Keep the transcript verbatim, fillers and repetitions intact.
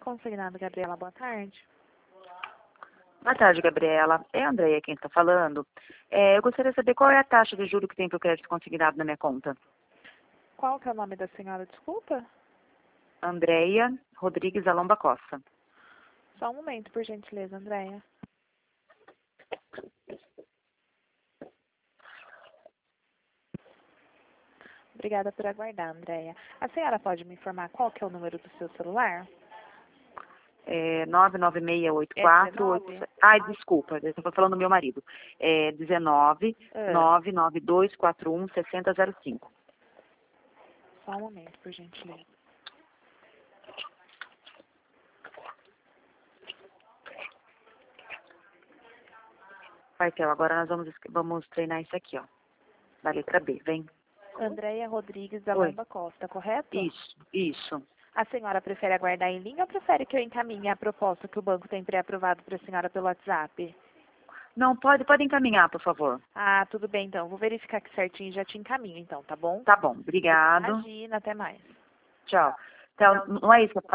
Consignado, Gabriela, boa tarde. Boa tarde, Gabriela. É a Andréia quem está falando. É, eu gostaria de saber qual é a taxa de juros que tem para o crédito consignado na minha conta. Qual que é o nome da senhora, desculpa? Andréia Rodrigues Alomba Costa. Só um momento, por gentileza, Andréia. Obrigada por aguardar, Andréia. A senhora pode me informar qual que é o número do seu celular? É nove nove seis oito É quatro oito... dezenove? Ai, desculpa, eu estou falando do meu marido. É dezenove, Ah, nove nove dois quatro um, seis zero zero cinco. Só um momento, por gentileza. Martel, agora nós vamos, vamos treinar isso aqui, ó. Da letra B, vem. Andréia Rodrigues da Oi. Lomba Costa, correto? Isso, isso. A senhora prefere aguardar em linha ou prefere que eu encaminhe a proposta que o banco tem pré-aprovado para a senhora pelo WhatsApp? Não, pode, pode encaminhar, por favor. Ah, tudo bem então. Vou verificar aqui certinho e já te encaminho então, tá bom? Tá bom, obrigado. Imagina, até mais. Tchau. Então, não é isso que eu